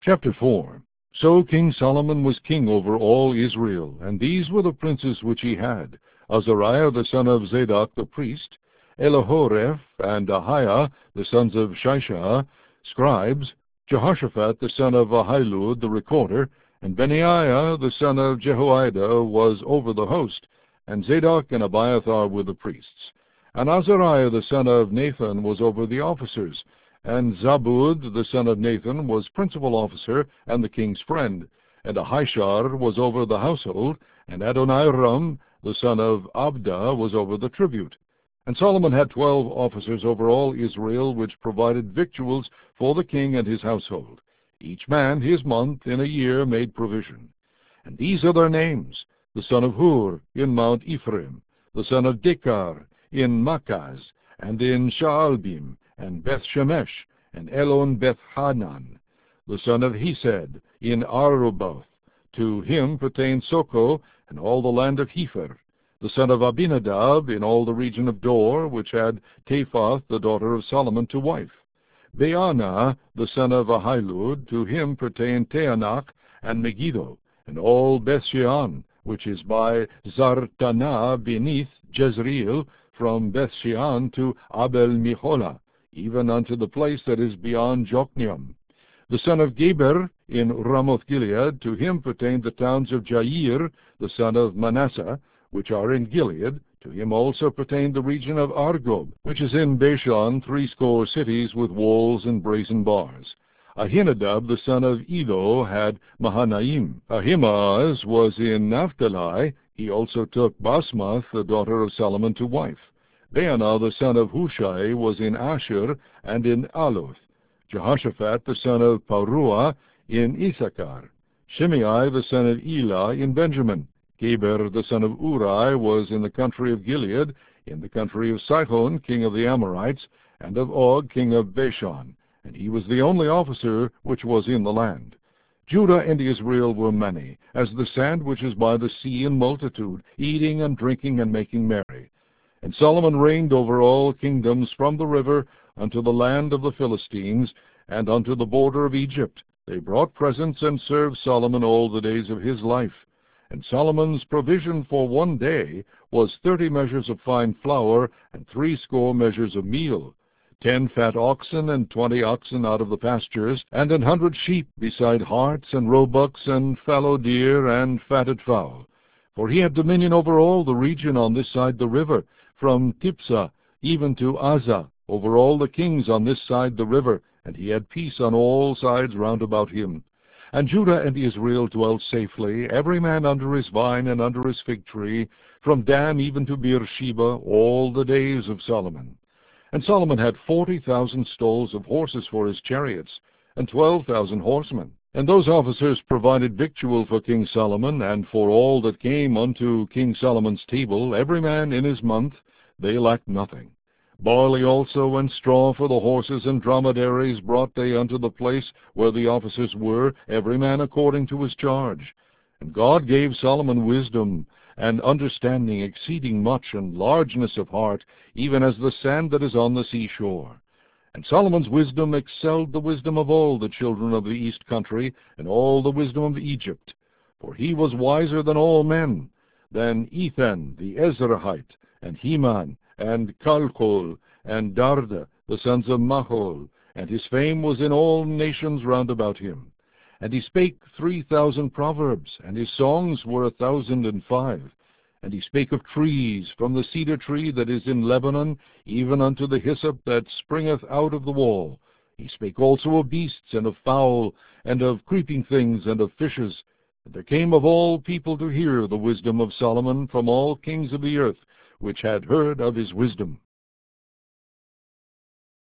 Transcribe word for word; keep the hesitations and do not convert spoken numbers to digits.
Chapter four. So King Solomon was king over all Israel, and these were the princes which he had: Azariah the son of Zadok the priest, Elihoreph and Ahiah the sons of Shishah, scribes, Jehoshaphat the son of Ahilud the recorder, and Benaiah the son of Jehoiada was over the host, and Zadok and Abiathar were the priests. And Azariah the son of Nathan was over the officers, and Zabud the son of Nathan was principal officer and the king's friend, and Ahishar was over the household, and Adoniram the son of Abda was over the tribute. And Solomon had twelve officers over all Israel, which provided victuals for the king and his household. Each man his month in a year made provision. And these are their names: the son of Hur in Mount Ephraim, the son of Dekar in Makaz, and in Shaalbim, and Beth-Shemesh, and Elon Beth-Hanan, the son of Hesed, in Aruboth. To him pertained Soko, and all the land of Hepher, the son of Abinadab, in all the region of Dor, which had Taphath, the daughter of Solomon, to wife. Baana, the son of Ahilud, to him pertained Teanach, and Megiddo, and all Bethshean, which is by Zartanah beneath Jezreel, from Bethshean to Abel-Meholah, even unto the place that is beyond Jokneam. The son of Geber in Ramoth-Gilead, to him pertained the towns of Jair, the son of Manasseh, which are in Gilead. To him also pertained the region of Argob, which is in Bashan, threescore cities with walls and brazen bars. Ahinadab the son of Edo had Mahanaim. Ahimaaz was in Naphtali. He also took Basmath, the daughter of Solomon, to wife. Baanah the son of Hushai was in Asher and in Aloth. Jehoshaphat the son of Paruah in Issachar. Shimei the son of Elah in Benjamin. Geber the son of Uri was in the country of Gilead, in the country of Sihon king of the Amorites, and of Og king of Bashan, and he was the only officer which was in the land. Judah and Israel were many, as the sand which is by the sea in multitude, eating and drinking and making merry. And Solomon reigned over all kingdoms from the river unto the land of the Philistines, and unto the border of Egypt. They brought presents and served Solomon all the days of his life. And Solomon's provision for one day was thirty measures of fine flour, and threescore measures of meal, ten fat oxen, and twenty oxen out of the pastures, and an hundred sheep, beside harts, and roebucks, and fallow deer, and fatted fowl. For he had dominion over all the region on this side the river, from Tipsah even to Azah, over all the kings on this side the river, and he had peace on all sides round about him. And Judah and Israel dwelt safely, every man under his vine and under his fig tree, from Dan even to Beersheba, all the days of Solomon. And Solomon had forty thousand stalls of horses for his chariots, and twelve thousand horsemen. And those officers provided victual for King Solomon, and for all that came unto King Solomon's table, every man in his month. They lacked nothing. Barley also and straw for the horses and dromedaries brought they unto the place where the officers were, every man according to his charge. And God gave Solomon wisdom and understanding exceeding much, and largeness of heart, even as the sand that is on the seashore. And Solomon's wisdom excelled the wisdom of all the children of the east country, and all the wisdom of Egypt. For he was wiser than all men, than Ethan the Ezrahite, and Heman, and Calcol, and Darda, the sons of Mahol, and his fame was in all nations round about him. And he spake three thousand proverbs, and his songs were a thousand and five. And he spake of trees, from the cedar tree that is in Lebanon, even unto the hyssop that springeth out of the wall. He spake also of beasts, and of fowl, and of creeping things, and of fishes. And there came of all people to hear the wisdom of Solomon from all kings of the earth, which had heard of his wisdom.